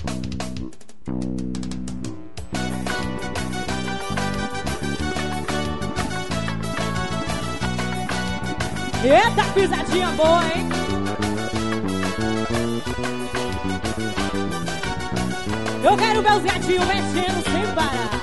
Eita, pisadinha boa, hein? Eu quero ver os gatinhos mexendo sem parar.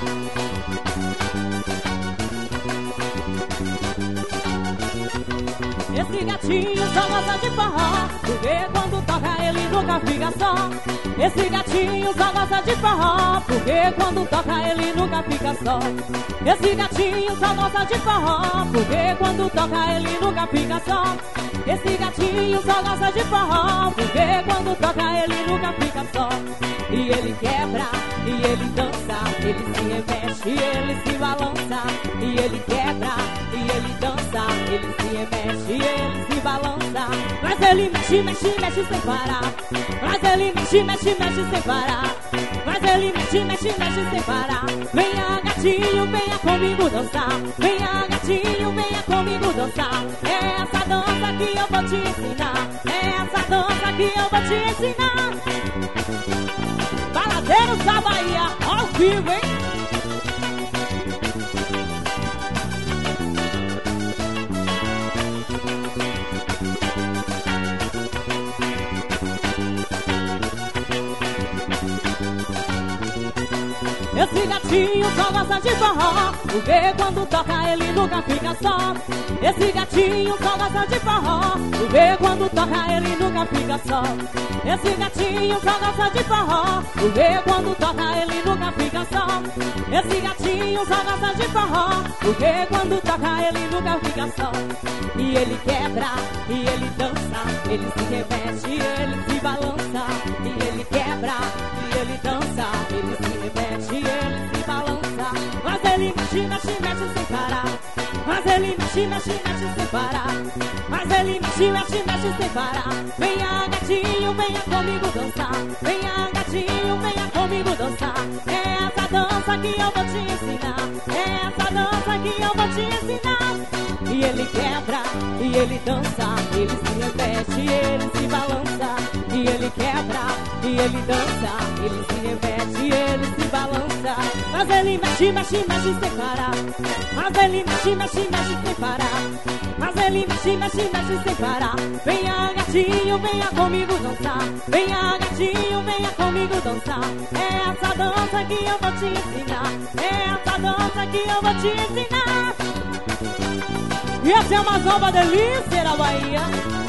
Esse gatinho só gosta de forró, porque quando toca ele nunca fica só. Esse gatinho só gosta de forró, porque quando toca ele nunca fica só. Esse gatinho só gosta de forró, porque quando toca ele nunca fica só. Esse gatinho só gosta de forró, porque quando toca ele nunca fica só. E ele quebra, e ele dança, ele se remexe, ele se balança. E ele quebra, e ele dança, ele se remexe, ele se balança. Mas ele mexe, mexe, mexe sem parar. Mas ele mexe, mexe, mexe sem parar. Mas ele mexe, mexe, mexe sem parar. Venha gatinho, venha comigo dançar. Venha gatinho, venha comigo dançar. É essa dança que eu vou te ensinar. É essa dança que eu vou te ensinar. Baladeiros da Bahia, ao vivo, hein? Esse gatinho só gosta de forró, porque quando toca ele nunca fica só. Esse gatinho só gosta de forró, porque quando toca ele nunca fica só. Esse gatinho só gosta de forró, porque quando toca ele nunca fica só. Esse gatinho só gosta de forró, porque quando toca ele nunca fica só. E ele quebra, e ele dança, ele se remexe, ele se balança. E ele quebra, e ele dança, ele se remexe, ele se balança. Mas ele mexe, mexe, mexe sem parar. Mas ele mexe, mexe, mexe sem parar. Mas ele mexe, mexe, mexe sem parar. Venha gatinho, venha comigo dançar. Venha gatinho, venha comigo dançar. É essa dança que eu vou te ensinar. É essa dança que eu vou te ensinar. E ele quebra, e ele dança, ele se remexe, ele se balança. E ele quebra, e ele dança, ele se remexe, ele se balança. Mas ele mexe, mexe, mexe sem parar. Mas ele mexe, mexe, mexe sem parar. Mas ele mexe, mexe, mexe sem parar. Venha gatinho, venha comigo dançar. Venha gatinho, venha comigo dançar. É essa dança que eu vou te ensinar. É essa dança que eu vou te ensinar. E essa é uma nova delícia da Bahia.